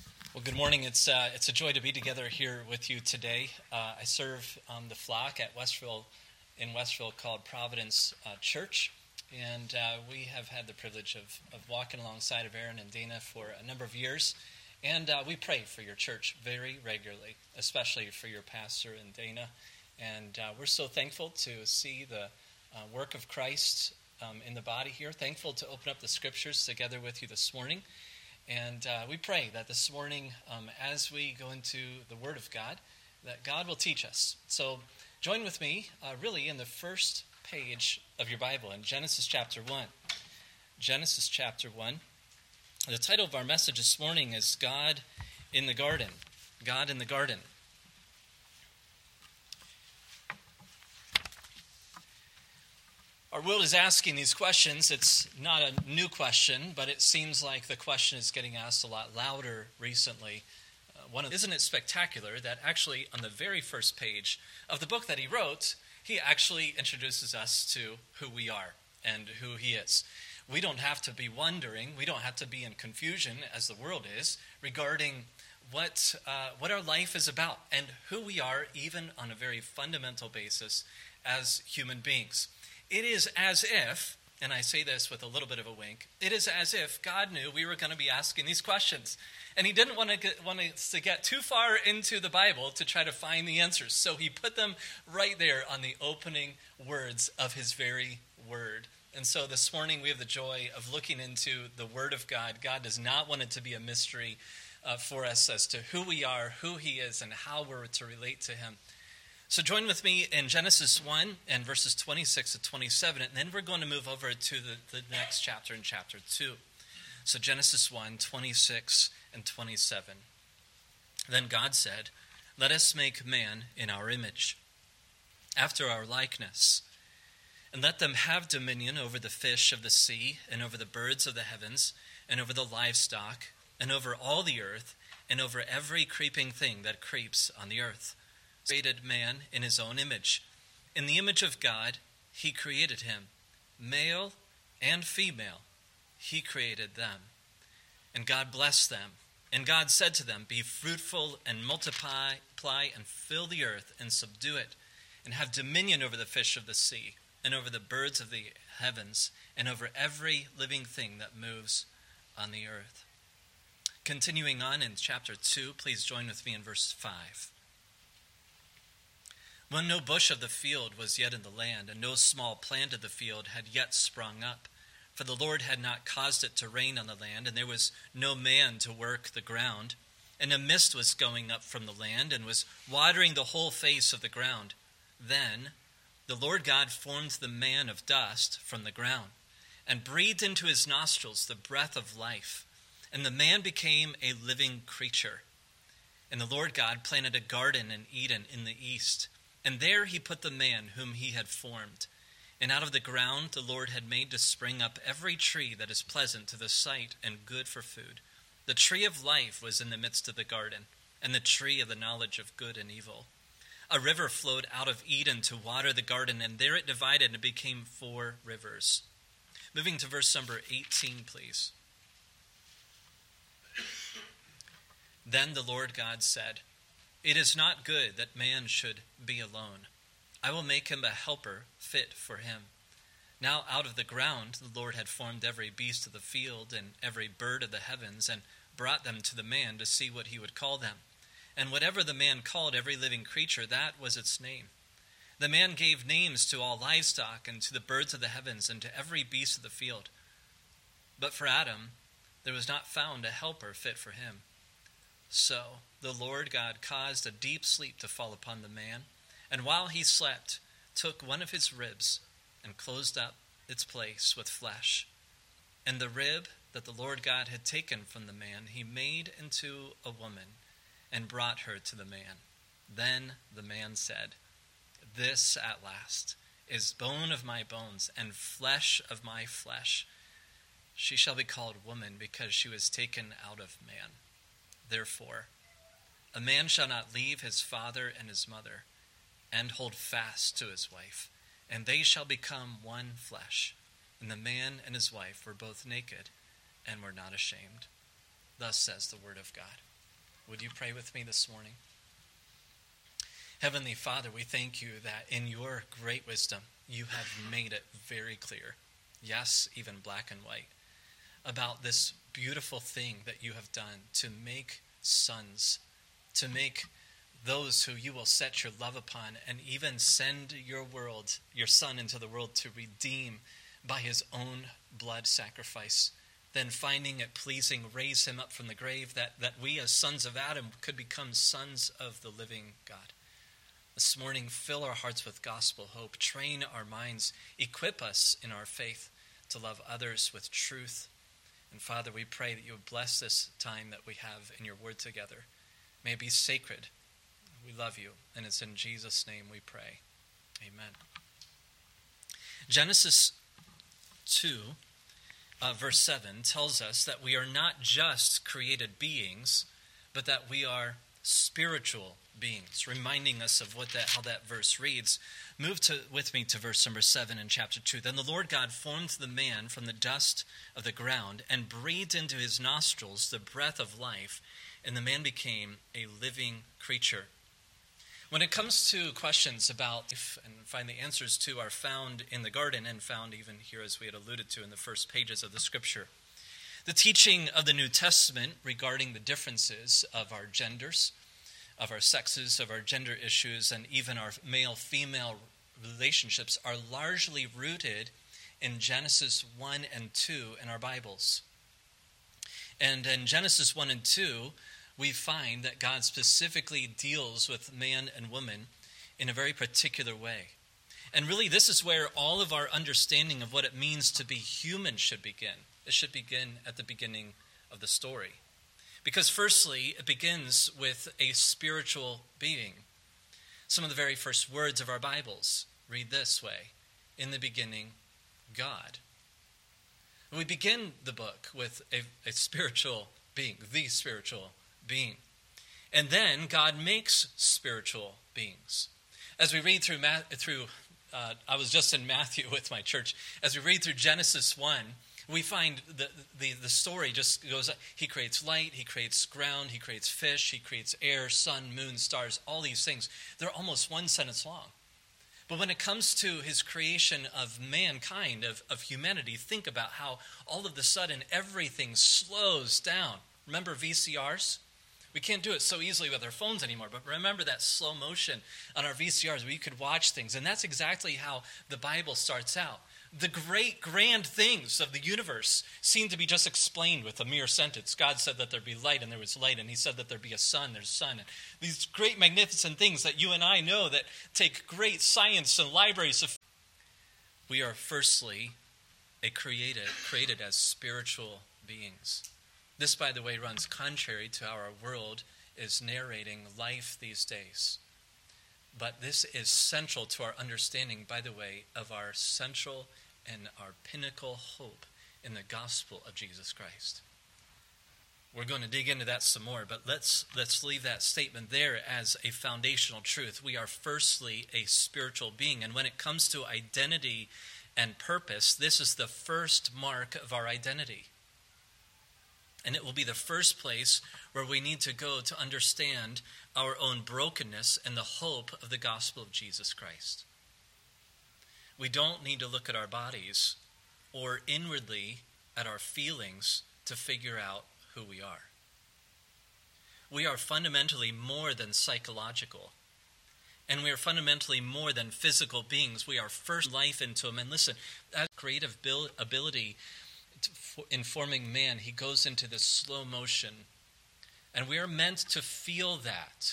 Well, good morning. It's a joy to be together here with you today. I serve the flock at Westville called Providence Church, and we have had the privilege of walking alongside of Aaron and Dana for a number of years, and we pray for your church very regularly, especially for your pastor and Dana, and we're so thankful to see the work of Christ in the body here, thankful to open up the scriptures together with you this morning. And we pray that this morning, as we go into the Word of God, that God will teach us. So join with me, really, in the first page of your Bible, in Genesis chapter 1. Genesis chapter 1. The title of our message this morning is God in the Garden. God in the Garden. Our world is asking these questions. It's not a new question, but it seems like the question is getting asked a lot louder recently. Isn't it spectacular that actually on the very first page of the book that he wrote, he actually introduces us to who we are and who he is. We don't have to be wondering, we don't have to be in confusion as the world is regarding what our life is about and who we are even on a very fundamental basis as human beings. It is as if, and I say this with a little bit of a wink, it is as if God knew we were going to be asking these questions. And he didn't want us to get too far into the Bible to try to find the answers. So he put them right there on the opening words of his very word. And so this morning we have the joy of looking into the Word of God. God does not want it to be a mystery for us as to who we are, who he is, and how we're to relate to him. So join with me in Genesis 1 and verses 26 to 27, and then we're going to move over to the next chapter in chapter 2. So Genesis 1, 26 and 27. Then God said, "Let us make man in our image, after our likeness, and let them have dominion over the fish of the sea, and over the birds of the heavens, and over the livestock, and over all the earth, and over every creeping thing that creeps on the earth." Created man in his own image. In the image of God, he created him. Male and female, he created them. And God blessed them. And God said to them, "Be fruitful and multiply and fill the earth and subdue it, and have dominion over the fish of the sea, and over the birds of the heavens, and over every living thing that moves on the earth." Continuing on in chapter 2, please join with me in verse 5. When no bush of the field was yet in the land, and no small plant of the field had yet sprung up, for the Lord had not caused it to rain on the land, and there was no man to work the ground, and a mist was going up from the land, and was watering the whole face of the ground. Then the Lord God formed the man of dust from the ground, and breathed into his nostrils the breath of life, and the man became a living creature. And the Lord God planted a garden in Eden in the east, and there he put the man whom he had formed. And out of the ground the Lord had made to spring up every tree that is pleasant to the sight and good for food. The tree of life was in the midst of the garden, and the tree of the knowledge of good and evil. A river flowed out of Eden to water the garden, and there it divided and became 4 rivers. Moving to verse number 18, please. Then the Lord God said, "It is not good that man should be alone. I will make him a helper fit for him." Now out of the ground the Lord had formed every beast of the field and every bird of the heavens, and brought them to the man to see what he would call them. And whatever the man called every living creature, that was its name. The man gave names to all livestock, and to the birds of the heavens, and to every beast of the field. But for Adam there was not found a helper fit for him. So the Lord God caused a deep sleep to fall upon the man, and while he slept, took one of his ribs and closed up its place with flesh. And the rib that the Lord God had taken from the man, he made into a woman and brought her to the man. Then the man said, "This at last is bone of my bones and flesh of my flesh. She shall be called woman, because she was taken out of man. Therefore, a man shall not leave his father and his mother, and hold fast to his wife, and they shall become one flesh. And the man and his wife were both naked, and were not ashamed." Thus says the word of God. Would you pray with me this morning? Heavenly Father, we thank you that in your great wisdom, you have made it very clear, yes, even black and white, about this beautiful thing that you have done to make sons, to make those who you will set your love upon, and even send your Son into the world to redeem by his own blood sacrifice. Then finding it pleasing, raise him up from the grave, that we as sons of Adam could become sons of the living God. This morning, fill our hearts with gospel hope, train our minds, equip us in our faith to love others with truth. And Father, we pray that you would bless this time that we have in your word together. May it be sacred. We love you, and it's in Jesus' name we pray. Amen. Genesis 2, verse 7 tells us that we are not just created beings, but that we are spiritual beings, reminding us of how that verse reads. Move with me to verse number 7 in chapter 2. Then the Lord God formed the man from the dust of the ground and breathed into his nostrils the breath of life, and the man became a living creature. When it comes to questions about life, and find the answers to are found in the garden and found even here, as we had alluded to in the first pages of the scripture. The teaching of the New Testament regarding the differences of our genders, of our sexes, of our gender issues, and even our male-female relationships are largely rooted in Genesis 1 and 2 in our Bibles. And in Genesis 1 and 2, we find that God specifically deals with man and woman in a very particular way. And really, this is where all of our understanding of what it means to be human should begin. It should begin at the beginning of the story. Because firstly, it begins with a spiritual being. Some of the very first words of our Bibles read this way: in the beginning, God. We begin the book with a spiritual being, the spiritual being. And then God makes spiritual beings. As we read through I was just in Matthew with my church. As we read through Genesis 1, we find the story just goes, he creates light, he creates ground, he creates fish, he creates air, sun, moon, stars, all these things. They're almost one sentence long. But when it comes to his creation of mankind, of humanity, think about how all of a sudden everything slows down. Remember VCRs? We can't do it so easily with our phones anymore, but remember that slow motion on our VCRs where you could watch things. And that's exactly how the Bible starts out. The great, grand things of the universe seem to be just explained with a mere sentence. God said that there be light, and there was light, and he said that there be a sun, there's sun. And these great, magnificent things that you and I know that take great science and libraries of. We are firstly created as spiritual beings. This, by the way, runs contrary to how our world is narrating life these days. But this is central to our understanding, by the way, of our central and our pinnacle hope in the gospel of Jesus Christ. We're going to dig into that some more, but let's leave that statement there as a foundational truth. We are firstly a spiritual being, and when it comes to identity and purpose, this is the first mark of our identity. And it will be the first place where we need to go to understand our own brokenness and the hope of the gospel of Jesus Christ. We don't need to look at our bodies or inwardly at our feelings to figure out who we are. We are fundamentally more than psychological. And we are fundamentally more than physical beings. We are first life into him. And listen, that creative ability in forming man, he goes into this slow motion. And we are meant to feel that.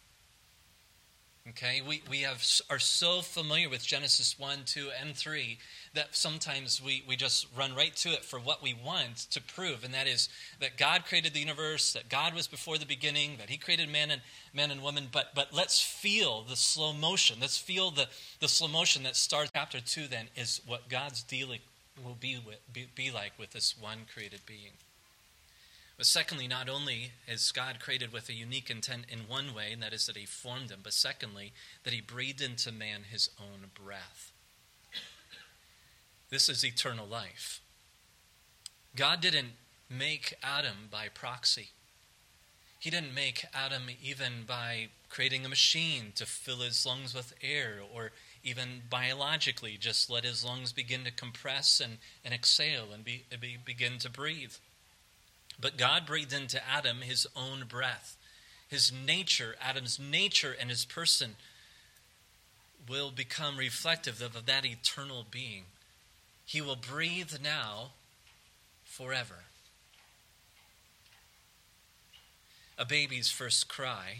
Okay, we are so familiar with Genesis 1, 2, and 3 that sometimes we just run right to it for what we want to prove, and that is that God created the universe, that God was before the beginning, that he created man and woman, but let's feel the slow motion. Let's feel the slow motion that starts chapter 2 then is what God's dealing will be like with this one created being. But secondly, not only is God created with a unique intent in one way, and that is that he formed him, but secondly, that he breathed into man his own breath. This is eternal life. God didn't make Adam by proxy. He didn't make Adam even by creating a machine to fill his lungs with air, or even biologically just let his lungs begin to compress and exhale and begin to breathe. But God breathed into Adam his own breath. His nature, Adam's nature and his person will become reflective of that eternal being. He will breathe now forever. A baby's first cry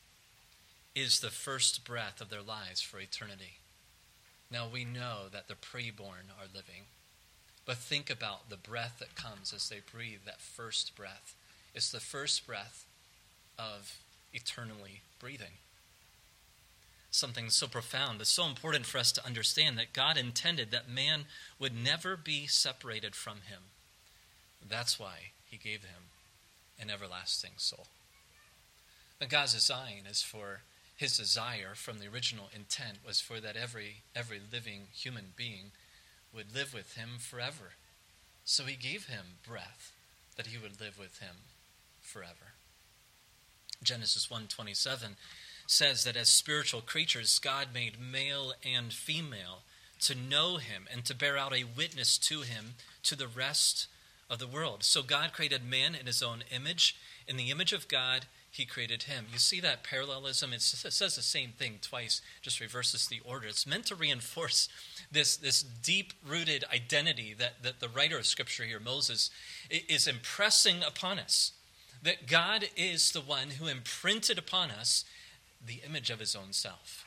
is the first breath of their lives for eternity. Now we know that the preborn are living, but think about the breath that comes as they breathe, that first breath. It's the first breath of eternally breathing. Something so profound, but so important for us to understand, that God intended that man would never be separated from him. That's why he gave him an everlasting soul. But God's design is for his desire from the original intent was for that every living human being would live with him forever. So he gave him breath that he would live with him forever. Genesis 1:27 says that as spiritual creatures, God made male and female to know him and to bear out a witness to him to the rest of the world. So God created man in his own image. In the image of God, he created him. You see that parallelism? It says the same thing twice, just reverses the order. It's meant to reinforce this deep-rooted identity that the writer of Scripture here, Moses, is impressing upon us. That God is the one who imprinted upon us the image of his own self.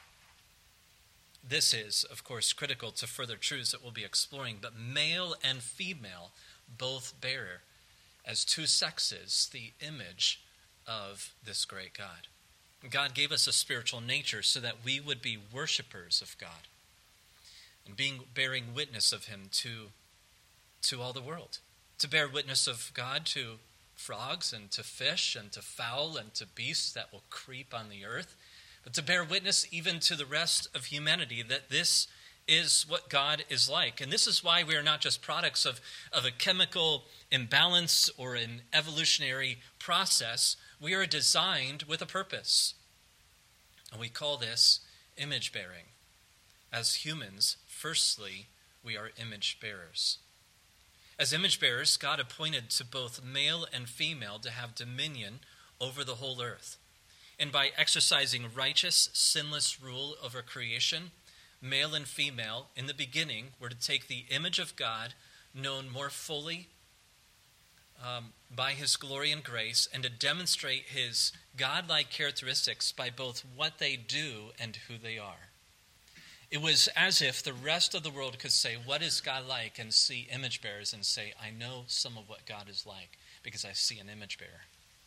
This is, of course, critical to further truths that we'll be exploring, but male and female both bear, as two sexes, the image of this great God. God gave us a spiritual nature so that we would be worshipers of God and bearing witness of him to all the world. To bear witness of God to frogs and to fish and to fowl and to beasts that will creep on the earth, but to bear witness even to the rest of humanity that this is what God is like. And this is why we are not just products of a chemical imbalance or an evolutionary process. We are designed with a purpose. And we call this image bearing. As humans, firstly, we are image bearers. As image bearers, God appointed to both male and female to have dominion over the whole earth. And by exercising righteous, sinless rule over creation, male and female, in the beginning, were to take the image of God, known more fully by his glory and grace, and to demonstrate his godlike characteristics by both what they do and who they are. It was as if the rest of the world could say, what is God like? And see image bearers and say, I know some of what God is like because I see an image bearer.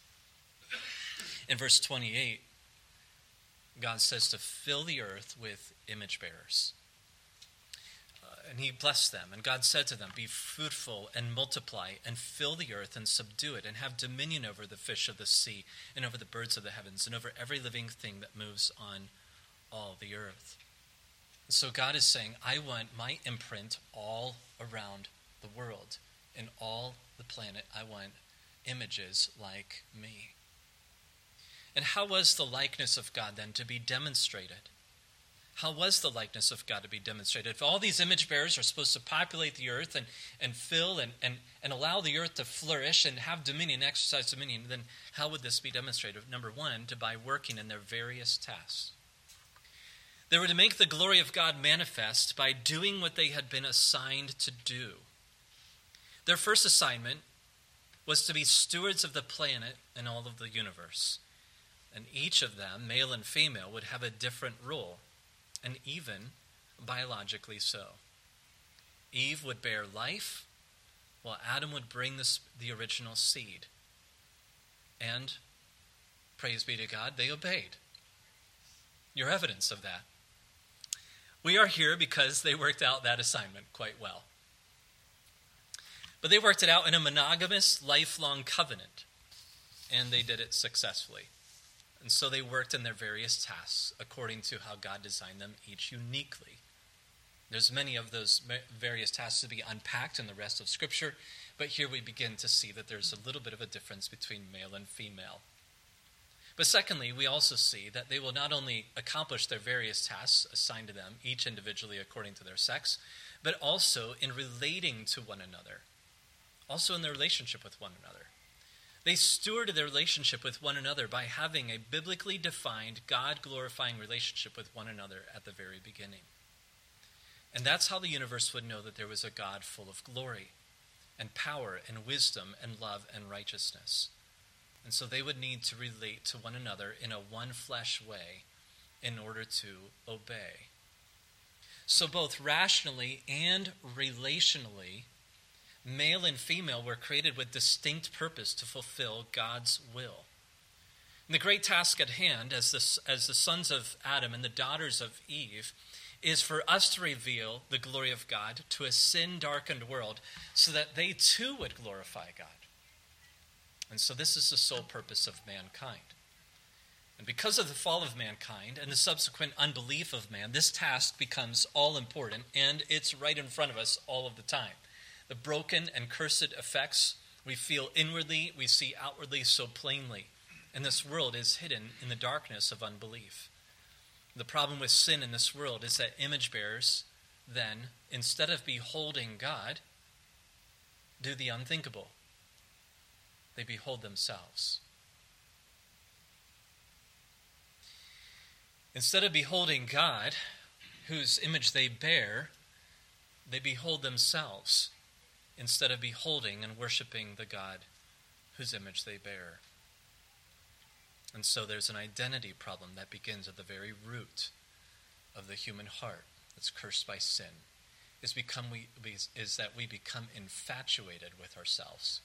In verse 28, God says to fill the earth with image bearers. And he blessed them. And God said to them, be fruitful and multiply and fill the earth and subdue it and have dominion over the fish of the sea and over the birds of the heavens and over every living thing that moves on all the earth. So God is saying, I want my imprint all around the world. In all the planet, I want images like me. And how was the likeness of God then to be demonstrated? How was the likeness of God to be demonstrated? If all these image bearers are supposed to populate the earth and fill and allow the earth to flourish and have dominion, exercise dominion, then how would this be demonstrated? Number one, by working in their various tasks. They were to make the glory of God manifest by doing what they had been assigned to do. Their first assignment was to be stewards of the planet and all of the universe. And each of them, male and female, would have a different role, and even biologically so. Eve would bear life, while Adam would bring the original seed. And, praise be to God, they obeyed. You're evidence of that. We are here because they worked out that assignment quite well. But they worked it out in a monogamous, lifelong covenant, and they did it successfully. And so they worked in their various tasks according to how God designed them, each uniquely. There's many of those various tasks to be unpacked in the rest of Scripture, but here we begin to see that there's a little bit of a difference between male and female. But secondly, we also see that they will not only accomplish their various tasks assigned to them, each individually according to their sex, but also in relating to one another, also in their relationship with one another. They stewarded their relationship with one another by having a biblically defined, God-glorifying relationship with one another at the very beginning. And that's how the universe would know that there was a God full of glory and power and wisdom and love and righteousness. And so they would need to relate to one another in a one-flesh way in order to obey. So both rationally and relationally, male and female were created with distinct purpose to fulfill God's will. And the great task at hand as the sons of Adam and the daughters of Eve is for us to reveal the glory of God to a sin-darkened world so that they too would glorify God. And so this is the sole purpose of mankind. And because of the fall of mankind and the subsequent unbelief of man, this task becomes all important, and it's right in front of us all of the time. The broken and cursed effects we feel inwardly, we see outwardly so plainly. And this world is hidden in the darkness of unbelief. The problem with sin in this world is that image bearers then, instead of beholding God, do the unthinkable. They behold themselves. Instead of beholding God, whose image they bear, they behold themselves instead of beholding and worshiping the God whose image they bear. And so there's an identity problem that begins at the very root of the human heart that's cursed by sin, is that we become infatuated with ourselves.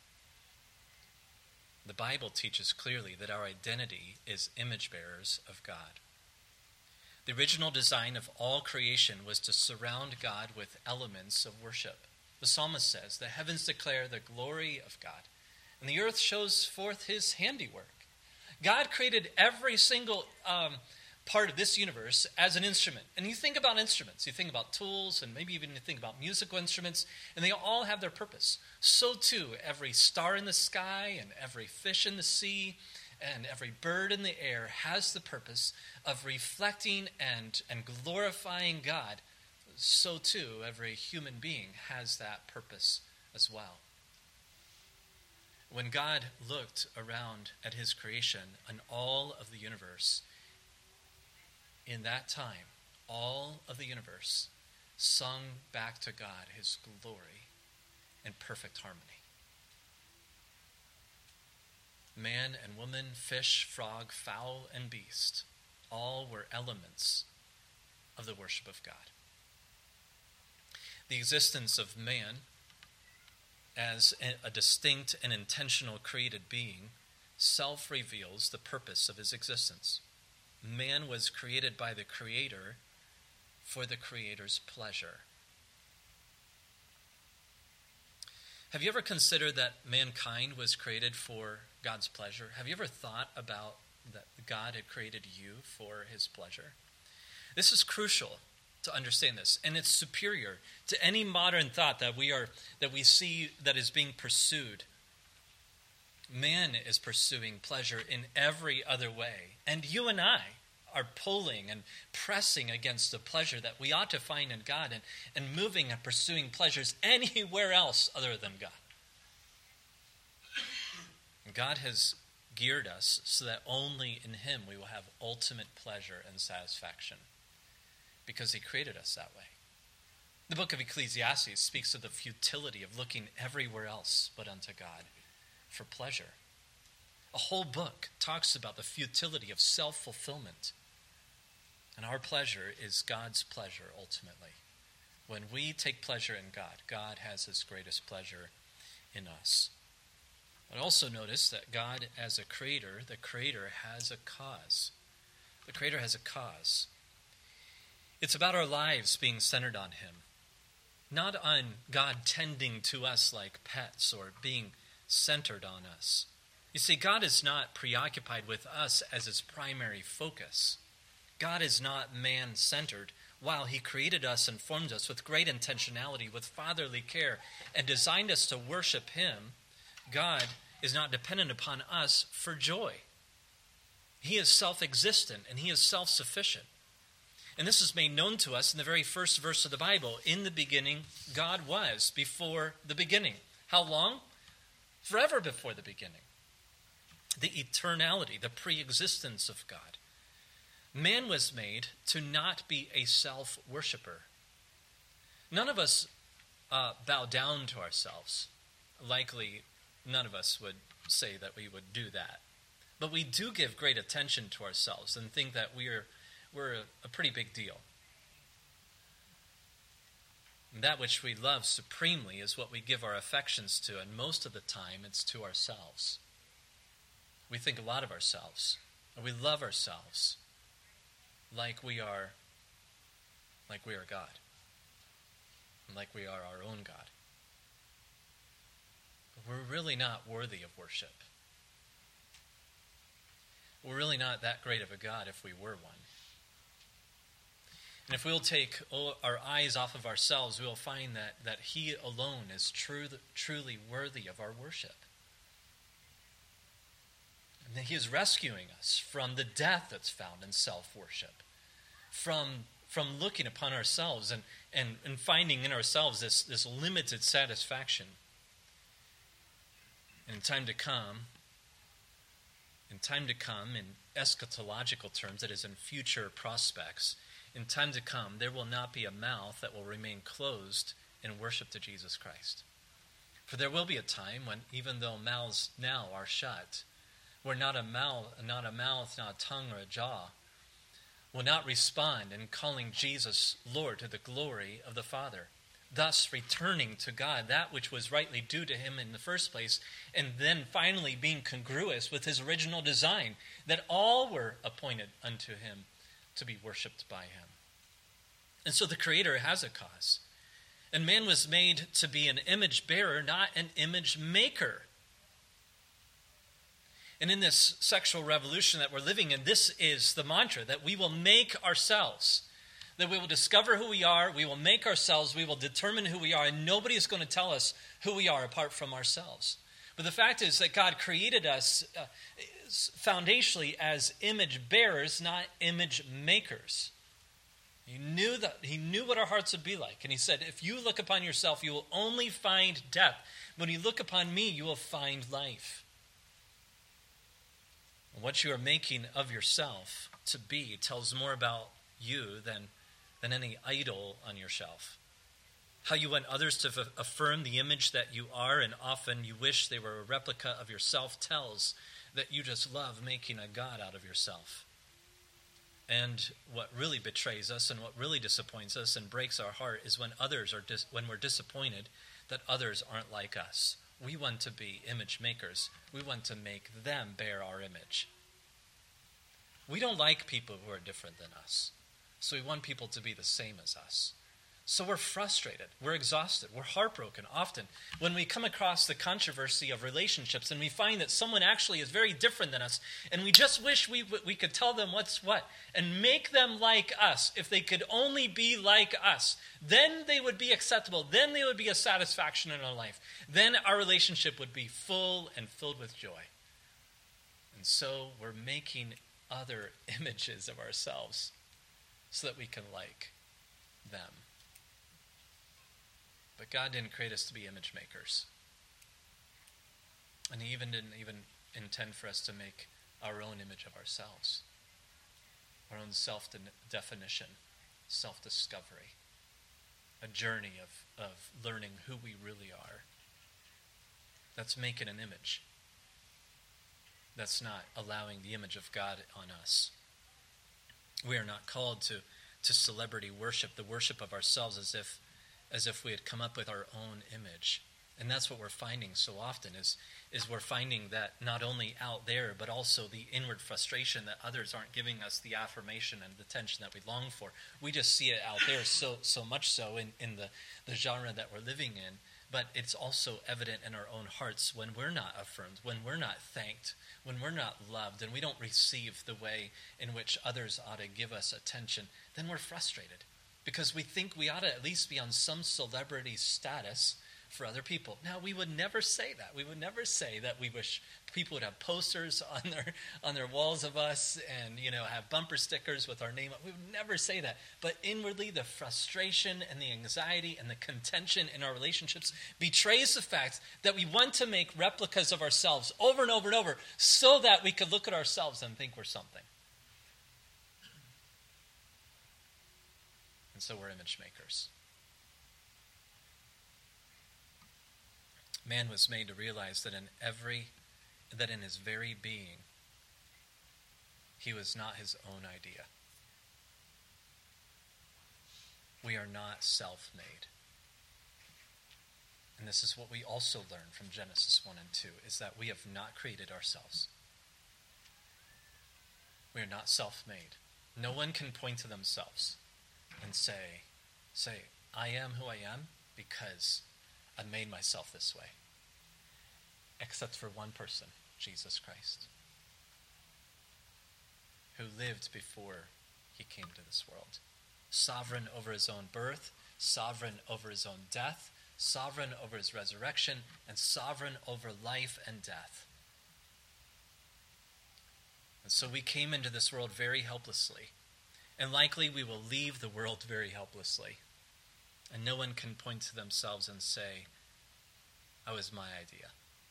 The Bible teaches clearly that our identity is image bearers of God. The original design of all creation was to surround God with elements of worship. The psalmist says, "The heavens declare the glory of God, and the earth shows forth his handiwork." God created every single part of this universe as an instrument. And you think about instruments, you think about tools, and maybe even you think about musical instruments, and they all have their purpose. So too, every star in the sky and every fish in the sea and every bird in the air has the purpose of reflecting and glorifying God. So too, every human being has that purpose as well. When God looked around at his creation and all of the universe, in that time, all of the universe sung back to God his glory in perfect harmony. Man and woman, fish, frog, fowl, and beast, all were elements of the worship of God. The existence of man as a distinct and intentional created being self-reveals the purpose of his existence. Man was created by the Creator for the Creator's pleasure. Have you ever considered that mankind was created for God's pleasure? Have you ever thought about that God had created you for his pleasure? This is crucial to understand this, and it's superior to any modern thought that we see that is being pursued. Man is pursuing pleasure in every other way, and you and I are pulling and pressing against the pleasure that we ought to find in God and moving and pursuing pleasures anywhere else other than God. And God has geared us so that only in him we will have ultimate pleasure and satisfaction, because he created us that way. The book of Ecclesiastes speaks of the futility of looking everywhere else but unto God for pleasure. A whole book talks about the futility of self-fulfillment. And our pleasure is God's pleasure ultimately. When we take pleasure in God, God has his greatest pleasure in us. But also notice that God as a creator, the Creator has a cause. The Creator has a cause. It's about our lives being centered on him, not on God tending to us like pets or being centered on us. You see, God is not preoccupied with us as his primary focus. God is not man-centered. While he created us and formed us with great intentionality, with fatherly care, and designed us to worship him, God is not dependent upon us for joy. He is self-existent and he is self-sufficient. And this is made known to us in the very first verse of the Bible. In the beginning, God was before the beginning. How long? Forever before the beginning. The eternality, the pre-existence of God. Man was made to not be a self-worshiper. None of us bow down to ourselves. Likely, none of us would say that we would do that. But we do give great attention to ourselves and think that we're a pretty big deal. And that which we love supremely is what we give our affections to, and most of the time it's to ourselves. We think a lot of ourselves, and we love ourselves like we are God, and like we are our own God. But we're really not worthy of worship. We're really not that great of a God if we were one. And if we'll take our eyes off of ourselves, we'll find that he alone is truly worthy of our worship. And that he is rescuing us from the death that's found in self-worship, from looking upon ourselves and finding in ourselves this limited satisfaction. And in time to come, in eschatological terms, that is in future prospects, in time to come, there will not be a mouth that will remain closed in worship to Jesus Christ. For there will be a time when, even though mouths now are shut, where not a mouth, not a tongue or a jaw will not respond in calling Jesus Lord to the glory of the Father, thus returning to God that which was rightly due to him in the first place, and then finally being congruous with his original design, that all were appointed unto him to be worshipped by him. And so the Creator has a cause. And man was made to be an image bearer, not an image maker. And in this sexual revolution that we're living in, this is the mantra, that we will make ourselves, that we will discover who we are, we will make ourselves, we will determine who we are, and nobody is going to tell us who we are apart from ourselves. But the fact is that God created us foundationally as image bearers, not image makers. He knew what our hearts would be like. And he said, if you look upon yourself, you will only find death. When you look upon me, you will find life. And what you are making of yourself to be tells more about you than any idol on your shelf. How you want others to affirm the image that you are, and often you wish they were a replica of yourself, tells that you just love making a god out of yourself. And what really betrays us and what really disappoints us and breaks our heart is when when we're disappointed that others aren't like us. We want to be image makers. We want to make them bear our image. We don't like people who are different than us. So we want people to be the same as us. So we're frustrated, we're exhausted, we're heartbroken often when we come across the controversy of relationships and we find that someone actually is very different than us, and we just wish we could tell them what's what and make them like us. If they could only be like us, then they would be acceptable, then they would be a satisfaction in our life. Then our relationship would be full and filled with joy. And so we're making other images of ourselves so that we can like them. But God didn't create us to be image makers. And he didn't intend for us to make our own image of ourselves. Our own self-definition, self-discovery. A journey of learning who we really are. That's making an image. That's not allowing the image of God on us. We are not called to celebrity worship, the worship of ourselves as if we had come up with our own image. And that's what we're finding so often is we're finding that not only out there, but also the inward frustration that others aren't giving us the affirmation and the attention that we long for. We just see it out there so much so in the genre that we're living in. But it's also evident in our own hearts when we're not affirmed, when we're not thanked, when we're not loved, and we don't receive the way in which others ought to give us attention, then we're frustrated. Because we think we ought to at least be on some celebrity status for other people. Now, we would never say that. We would never say that we wish people would have posters on their walls of us and, have bumper stickers with our name. We would never say that. But inwardly, the frustration and the anxiety and the contention in our relationships betrays the fact that we want to make replicas of ourselves over and over and over so that we could look at ourselves and think we're something. And so we're image makers. Man was made to realize that in his very being, he was not his own idea. We are not self-made. And this is what we also learn from Genesis 1 and 2, is that we have not created ourselves. We are not self-made. No one can point to themselves and say, I am who I am because I made myself this way. Except for one person, Jesus Christ, who lived before he came to this world. Sovereign over his own birth, sovereign over his own death, sovereign over his resurrection, and sovereign over life and death. And so we came into this world very helplessly, and likely we will leave the world very helplessly. And no one can point to themselves and say, "Oh, it was my idea."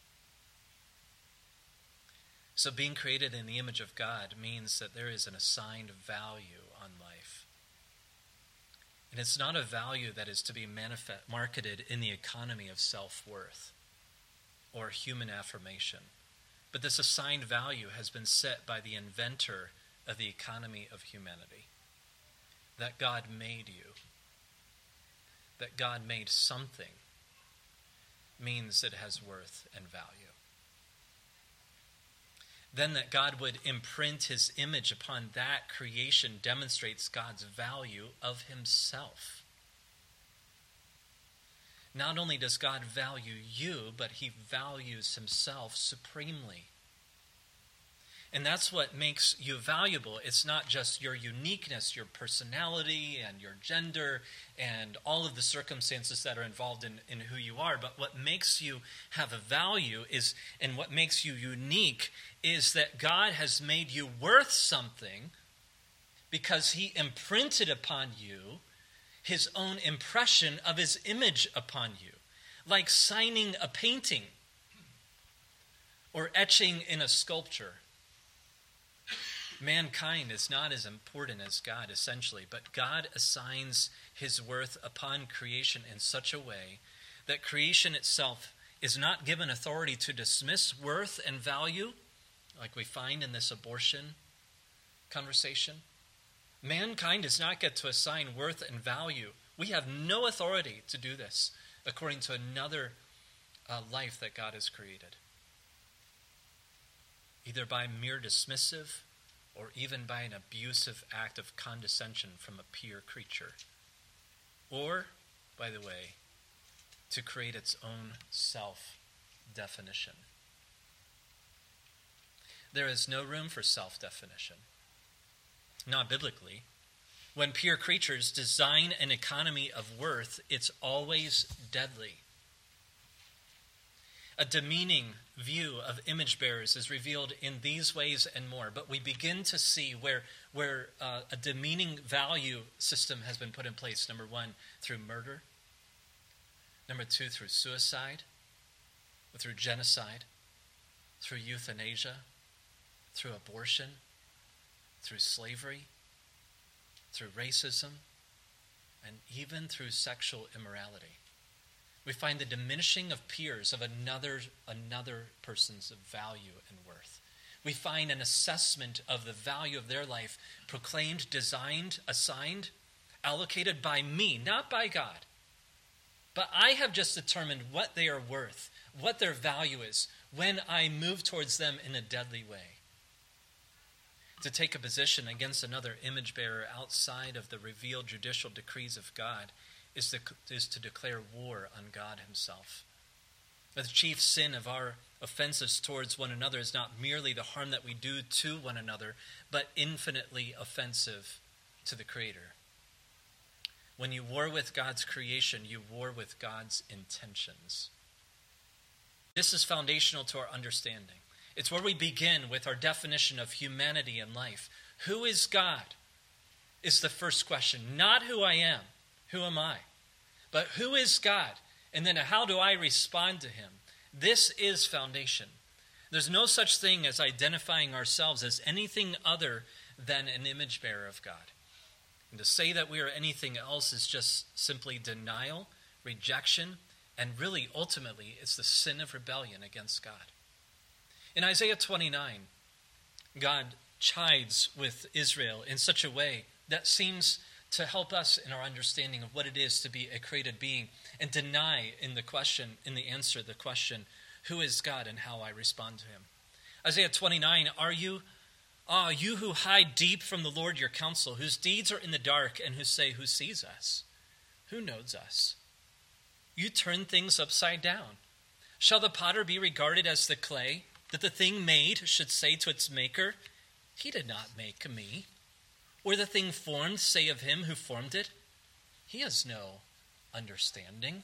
So being created in the image of God means that there is an assigned value on life. And it's not a value that is to be marketed in the economy of self-worth or human affirmation. But this assigned value has been set by the inventor of the economy of humanity. That God made you, that God made something, means it has worth and value. Then that God would imprint his image upon that creation demonstrates God's value of himself. Not only does God value you, but he values himself supremely. And that's what makes you valuable. It's not just your uniqueness, your personality, and your gender, and all of the circumstances that are involved in who you are. But what makes you have a value is, and what makes you unique, is that God has made you worth something because he imprinted upon you his own impression of his image upon you. Like signing a painting or etching in a sculpture. Mankind is not as important as God, essentially, but God assigns his worth upon creation in such a way that creation itself is not given authority to dismiss worth and value, like we find in this abortion conversation. Mankind does not get to assign worth and value. We have no authority to do this, according to another life that God has created. Either by mere dismissive or even by an abusive act of condescension from a peer creature. Or, by the way, to create its own self-definition. There is no room for self-definition. Not biblically. When pure creatures design an economy of worth, it's always deadly. A demeaning view of image bearers is revealed in these ways and more. But we begin to see where a demeaning value system has been put in place. Number one, through murder. Number two, through suicide. Through genocide. Through euthanasia. Through abortion. Through slavery. Through racism. And even through sexual immorality. We find the diminishing of peers of another person's value and worth. We find an assessment of the value of their life proclaimed, designed, assigned, allocated by me, not by God. But I have just determined what they are worth, what their value is, when I move towards them in a deadly way. To take a position against another image bearer outside of the revealed judicial decrees of God is to declare war on God himself. The chief sin of our offenses towards one another is not merely the harm that we do to one another, but infinitely offensive to the Creator. When you war with God's creation, you war with God's intentions. This is foundational to our understanding. It's where we begin with our definition of humanity and life. Who is God? Is the first question. Not who I am. Who am I? But who is God? And then how do I respond to him? This is foundation. There's no such thing as identifying ourselves as anything other than an image bearer of God. And to say that we are anything else is just simply denial, rejection, and really, ultimately, it's the sin of rebellion against God. In Isaiah 29, God chides with Israel in such a way that seems to help us in our understanding of what it is to be a created being and deny in the answer, the question, who is God and how I respond to him. Isaiah 29, you who hide deep from the Lord your counsel, whose deeds are in the dark and who say, who sees us? Who knows us? You turn things upside down. Shall the potter be regarded as the clay, that the thing made should say to its maker, he did not make me? Or the thing formed say of him who formed it, he has no understanding.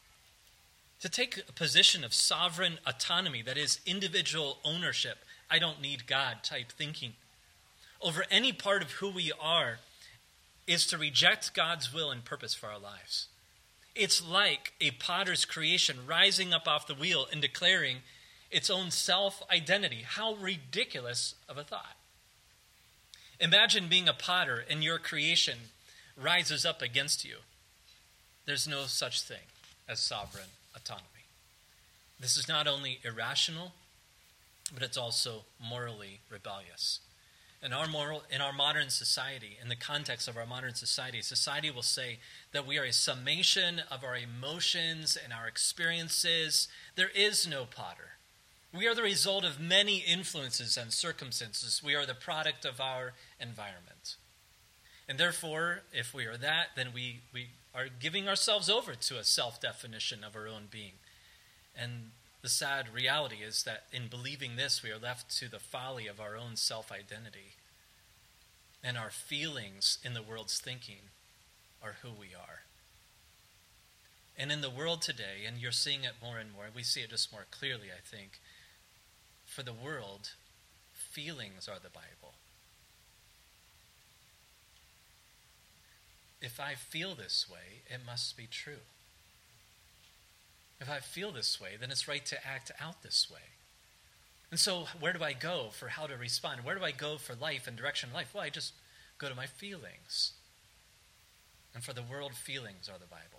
To take a position of sovereign autonomy, that is individual ownership, I don't need God type thinking, over any part of who we are, is to reject God's will and purpose for our lives. It's like a potter's creation rising up off the wheel and declaring its own self-identity. How ridiculous of a thought. Imagine being a potter and your creation rises up against you. There's no such thing as sovereign autonomy. This is not only irrational, but it's also morally rebellious. In our modern society, in the context of our modern society, society will say that we are a summation of our emotions and our experiences. There is no potter. We are the result of many influences and circumstances. We are the product of our environment. And therefore, if we are that, then we are giving ourselves over to a self-definition of our own being. And the sad reality is that in believing this, we are left to the folly of our own self-identity. And our feelings in the world's thinking are who we are. And in the world today, and you're seeing it more and more, we see it just more clearly, I think, for the world, feelings are the Bible. If I feel this way, it must be true. If I feel this way, then it's right to act out this way. And so where do I go for how to respond? Where do I go for life and direction of life? Well, I just go to my feelings. And for the world, feelings are the Bible.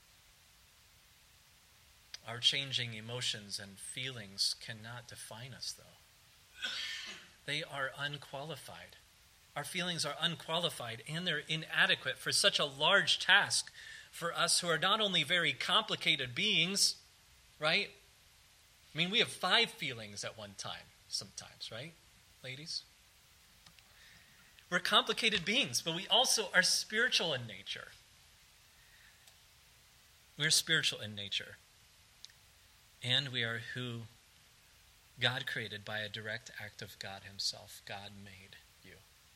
Our changing emotions and feelings cannot define us, though. They are unqualified. Our feelings are unqualified, and they're inadequate for such a large task for us who are not only very complicated beings, right? I mean, we have 5 feelings at one time, sometimes, right, ladies? We're complicated beings, but we also are spiritual in nature. We're spiritual in nature. And we are who God created by a direct act of God himself. God made you.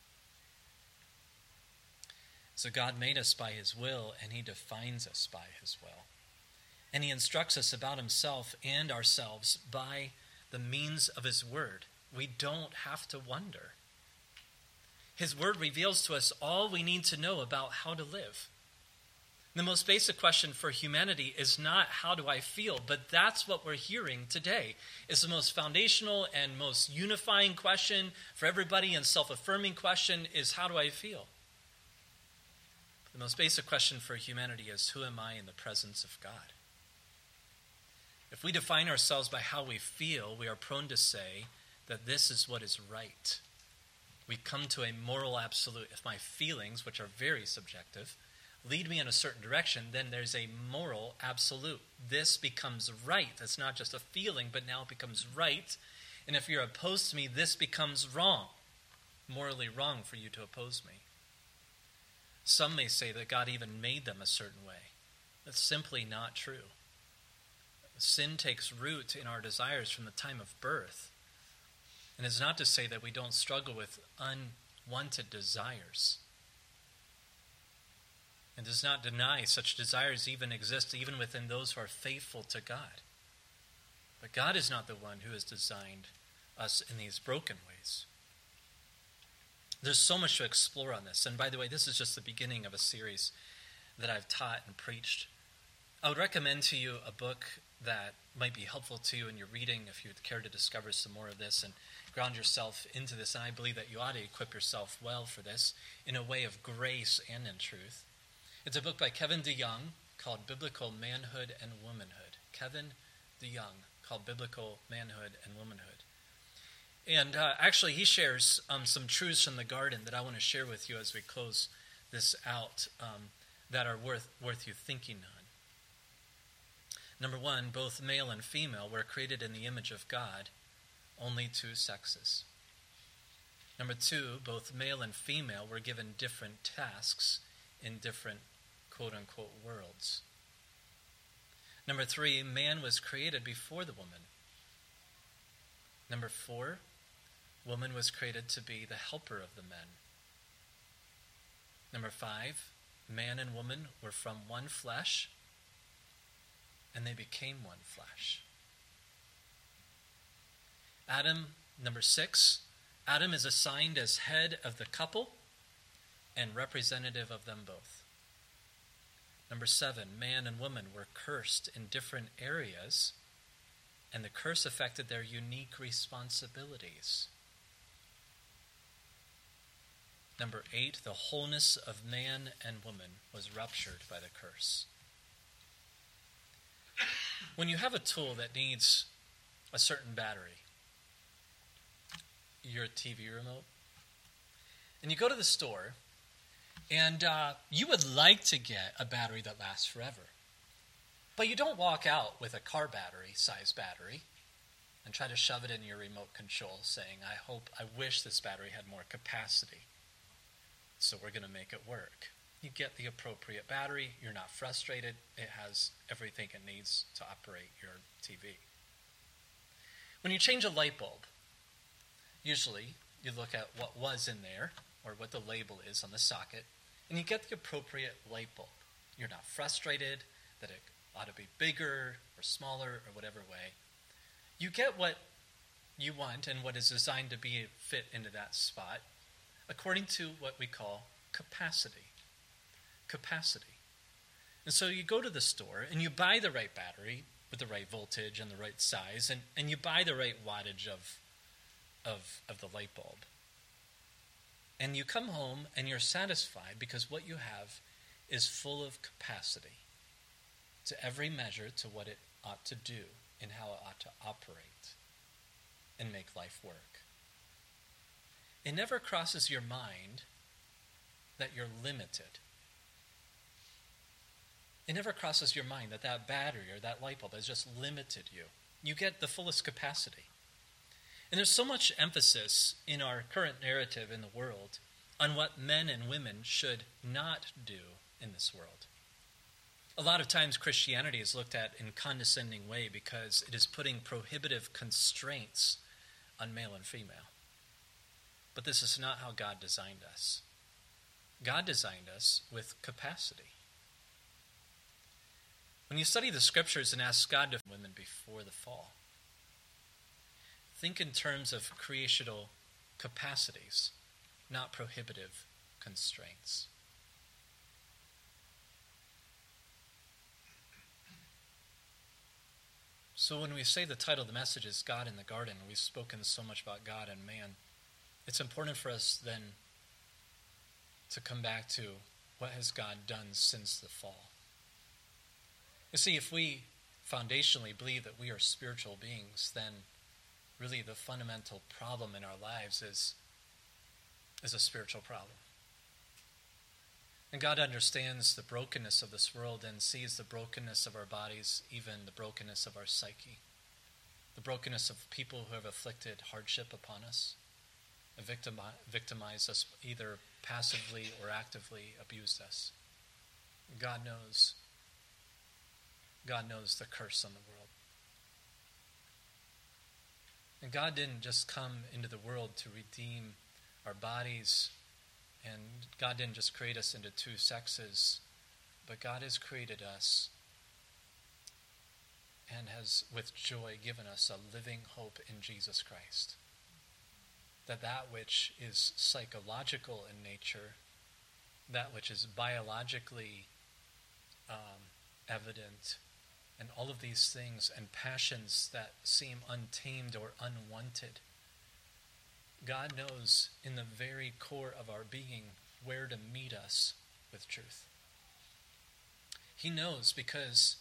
So God made us by his will, and he defines us by his will. And he instructs us about himself and ourselves by the means of his word. We don't have to wonder. His word reveals to us all we need to know about how to live. The most basic question for humanity is not how do I feel, but that's what we're hearing today. It's the most foundational and most unifying question for everybody, and self-affirming question is how do I feel? The most basic question for humanity is who am I in the presence of God? If we define ourselves by how we feel, we are prone to say that this is what is right. We come to a moral absolute. If my feelings, which are very subjective, lead me in a certain direction, then there's a moral absolute. This becomes right. It's not just a feeling, but now it becomes right. And if you're opposed to me, this becomes wrong. Morally wrong for you to oppose me. Some may say that God even made them a certain way. That's simply not true. Sin takes root in our desires from the time of birth. And it's not to say that we don't struggle with unwanted desires. and does not deny such desires even exist even within those who are faithful to God. But God is not the one who has designed us in these broken ways. There's so much to explore on this. And by the way, this is just the beginning of a series that I've taught and preached. I would recommend to you a book that might be helpful to you in your reading if you would care to discover some more of this and ground yourself into this. And I believe that you ought to equip yourself well for this in a way of grace and in truth. It's a book by Kevin DeYoung called Biblical Manhood and Womanhood. Kevin DeYoung, called Biblical Manhood and Womanhood. And actually, he shares some truths from the garden that I want to share with you as we close this out that are worth you thinking on. Number one, both male and female were created in the image of God, only two sexes. Number two, both male and female were given different tasks in different quote-unquote worlds. Number three, man was created before the woman. Number four, woman was created to be the helper of the men. Number five, man and woman were from one flesh, and they became one flesh. Adam, number six, Adam is assigned as head of the couple and representative of them both. Number seven, man and woman were cursed in different areas, and the curse affected their unique responsibilities. Number eight, the wholeness of man and woman was ruptured by the curse. When you have a tool that needs a certain battery, your TV remote, and you go to the store, and you would like to get a battery that lasts forever. But you don't walk out with a car battery, size battery, and try to shove it in your remote control saying, I wish this battery had more capacity, so we're going to make it work. You get the appropriate battery, you're not frustrated, it has everything it needs to operate your TV. When you change a light bulb, usually you look at what was in there, or what the label is on the socket, and you get the appropriate light bulb. You're not frustrated that it ought to be bigger or smaller or whatever way. You get what you want and what is designed to be fit into that spot according to what we call capacity. Capacity. And so you go to the store and you buy the right battery with the right voltage and the right size, and you buy the right wattage of the light bulb. And you come home and you're satisfied because what you have is full of capacity to every measure to what it ought to do and how it ought to operate and make life work. It never crosses your mind that you're limited. It never crosses your mind that that battery or that light bulb has just limited you. You get the fullest capacity. And there's so much emphasis in our current narrative in the world on what men and women should not do in this world. A lot of times Christianity is looked at in a condescending way because it is putting prohibitive constraints on male and female. But this is not how God designed us. God designed us with capacity. When you study the scriptures and ask God to women before the fall, think in terms of creational capacities, not prohibitive constraints. So when we say the title of the message is God in the Garden, we've spoken so much about God and man, it's important for us then to come back to what has God done since the fall. You see, if we foundationally believe that we are spiritual beings, then really the fundamental problem in our lives is a spiritual problem. And God understands the brokenness of this world and sees the brokenness of our bodies, even the brokenness of our psyche, the brokenness of people who have inflicted hardship upon us, victimized us, either passively or actively abused us. God knows the curse on the world. And God didn't just come into the world to redeem our bodies, and God didn't just create us into two sexes But God has created us and has with joy given us a living hope in Jesus Christ. That which is psychological in nature, that which is biologically evident, and all of these things and passions that seem untamed or unwanted, God knows in the very core of our being where to meet us with truth. He knows because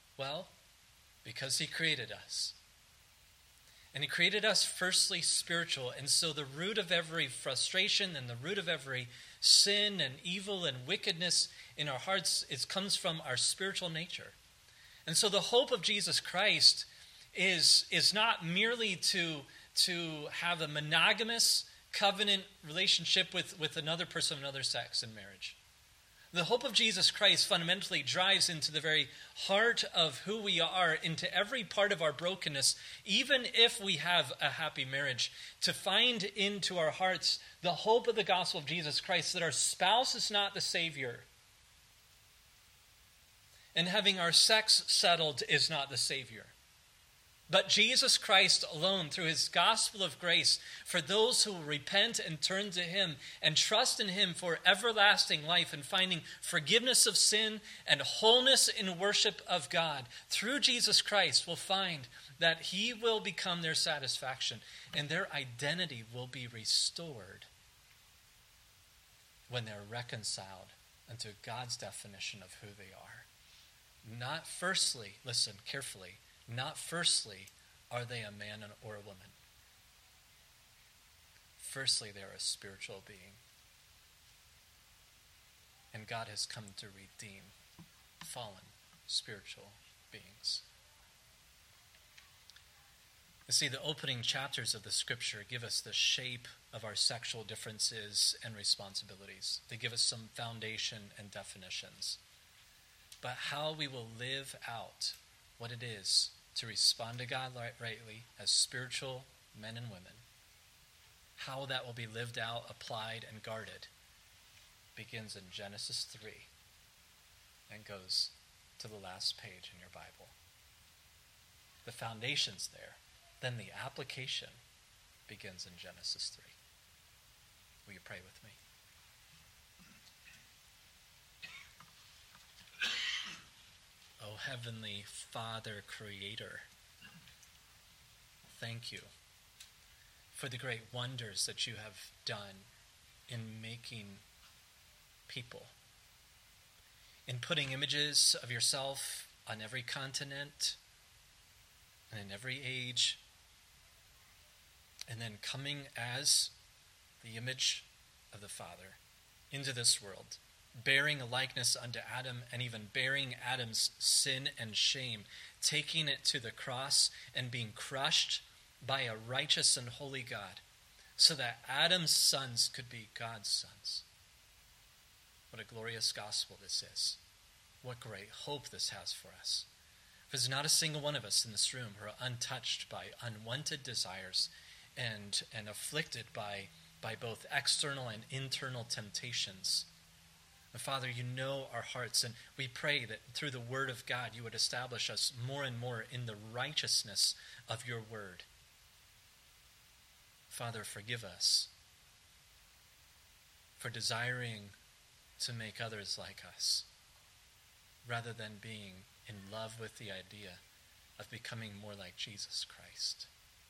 he created us. And he created us firstly spiritual. And so the root of every frustration and the root of every sin and evil and wickedness in our hearts comes from our spiritual nature. And so the hope of Jesus Christ is not merely to have a monogamous covenant relationship with another person of another sex in marriage. The hope of Jesus Christ fundamentally drives into the very heart of who we are, into every part of our brokenness, even if we have a happy marriage, to find into our hearts the hope of the gospel of Jesus Christ, that our spouse is not the Savior, and having our sex settled is not the Savior. But Jesus Christ alone, through his gospel of grace, for those who will repent and turn to him and trust in him for everlasting life and finding forgiveness of sin and wholeness in worship of God, through Jesus Christ will find that he will become their satisfaction and their identity will be restored when they're reconciled unto God's definition of who they are. Not firstly, listen carefully, not firstly, are they a man or a woman. Firstly, they are a spiritual being. And God has come to redeem fallen spiritual beings. You see, the opening chapters of the Scripture give us the shape of our sexual differences and responsibilities. They give us some foundation and definitions. But how we will live out what it is to respond to God rightly as spiritual men and women, how that will be lived out, applied, and guarded, begins in Genesis 3 and goes to the last page in your Bible. The foundation's there. Then the application begins in Genesis 3. Will you pray with me? O Heavenly Father, Creator, thank you for the great wonders that you have done in making people, in putting images of yourself on every continent and in every age, and then coming as the image of the Father into this world, bearing a likeness unto Adam, and even bearing Adam's sin and shame, taking it to the cross and being crushed by a righteous and holy God, so that Adam's sons could be God's sons. What a glorious gospel this is. What great hope this has for us. For there's not a single one of us in this room who are untouched by unwanted desires and afflicted by both external and internal temptations. Father, you know our hearts, and we pray that through the word of God you would establish us more and more in the righteousness of your word. Father, forgive us for desiring to make others like us, rather than being in love with the idea of becoming more like Jesus Christ.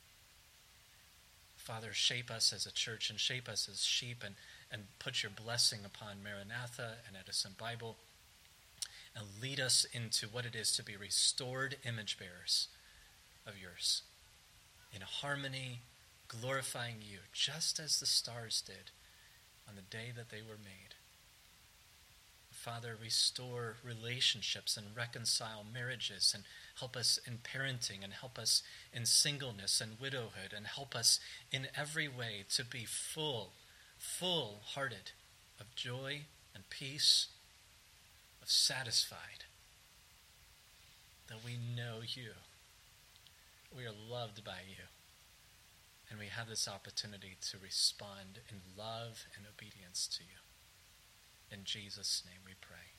Father, shape us as a church and shape us as sheep, and put your blessing upon Maranatha and Edison Bible, and lead us into what it is to be restored image bearers of yours, in harmony, glorifying you, just as the stars did on the day that they were made. Father, restore relationships and reconcile marriages, and help us in parenting, and help us in singleness and widowhood, and help us in every way to be full-hearted of joy and peace, of satisfied, that we know you, we are loved by you, and we have this opportunity to respond in love and obedience to you. In Jesus' name we pray.